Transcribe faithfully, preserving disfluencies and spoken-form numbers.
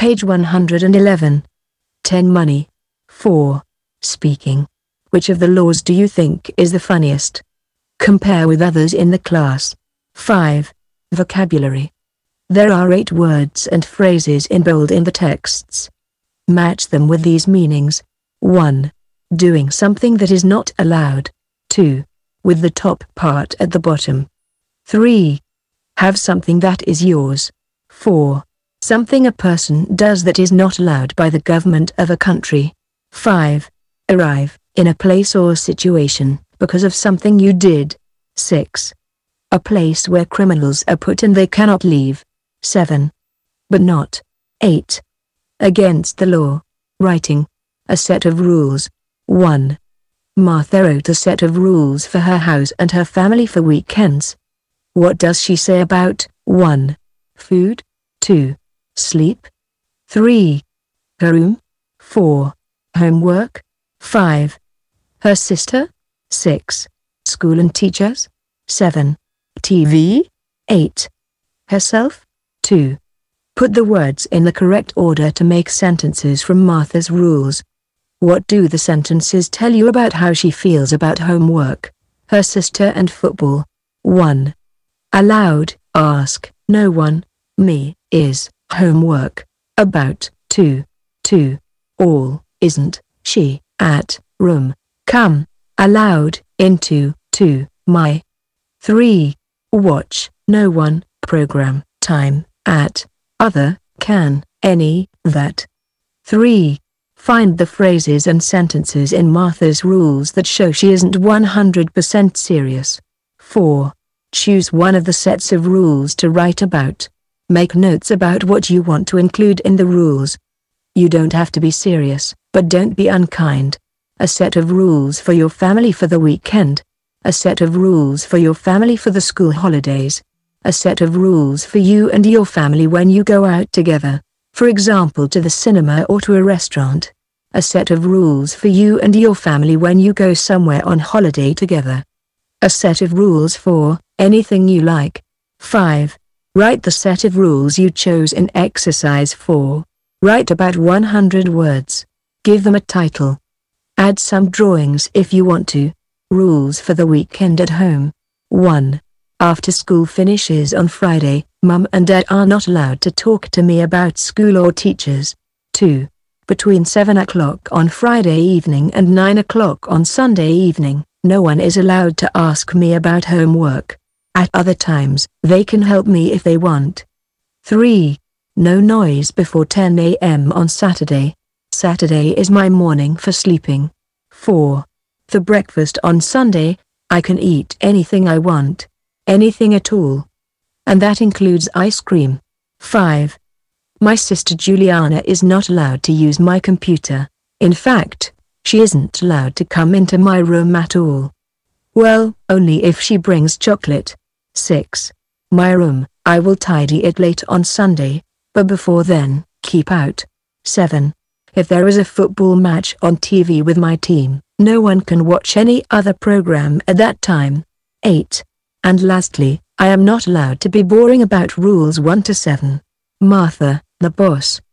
Page one hundred eleven. ten Money. four. Speaking. Which of the laws do you think is the funniest? Compare with others in the class. five. Vocabulary. There are eight words and phrases in bold in the texts. Match them with these meanings. one. Doing something that is not allowed. two. With the top part at the bottom. three. Have something that is yours. four. Something a person does that is not allowed by the government of a country. five. Arrive, in a place or situation, because of something you did. six. A place where criminals are put and they cannot leave. seven. But not. eight. Against the law. Writing. A set of rules. one. Martha wrote a set of rules for her house and her family for weekends. What does she say about one. Food. two. Sleep. three. Her room. four. Homework. five. Her sister. six. School and teachers. seven. T V. eight. Herself. two. Put the words in the correct order to make sentences from Martha's rules. What do the sentences tell you about how she feels about homework, her sister and football? one. Allowed, ask, no one, me, is, homework, about, two. two. All, isn't, she, at, room, come, allowed, into, two, my. three. Watch, no one, program, time, at, other, can, any, that. three. Find the phrases and sentences in Martha's rules that show she isn't one hundred percent serious. four. Choose one of the sets of rules to write about. Make notes about what you want to include in the rules. You don't have to be serious, but don't be unkind. A set of rules for your family for the weekend. A set of rules for your family for the school holidays. A set of rules for you and your family when you go out together, for example to the cinema or to a restaurant. A set of rules for you and your family when you go somewhere on holiday together. A set of rules for anything you like. five. Write the set of rules you chose in exercise four. Write about one hundred words. Give them a title. Add some drawings if you want to. Rules for the weekend at home. one. After school finishes on Friday, Mum and Dad are not allowed to talk to me about school or teachers. two. Between seven o'clock on Friday evening and nine o'clock on Sunday evening, no one is allowed to ask me about homework. At other times, they can help me if they want. three. No noise before ten a m on Saturday. Saturday is my morning for sleeping. four. For breakfast on Sunday, I can eat anything I want. Anything at all. And that includes ice cream. five. My sister Juliana is not allowed to use my computer. In fact, she isn't allowed to come into my room at all. Well, only if she brings chocolate. six. My room, I will tidy it late on Sunday, but before then, keep out. seven. If there is a football match on T V with my team, no one can watch any other program at that time. eight. And lastly, I am not allowed to be boring about rules one to seven. Martha, the boss,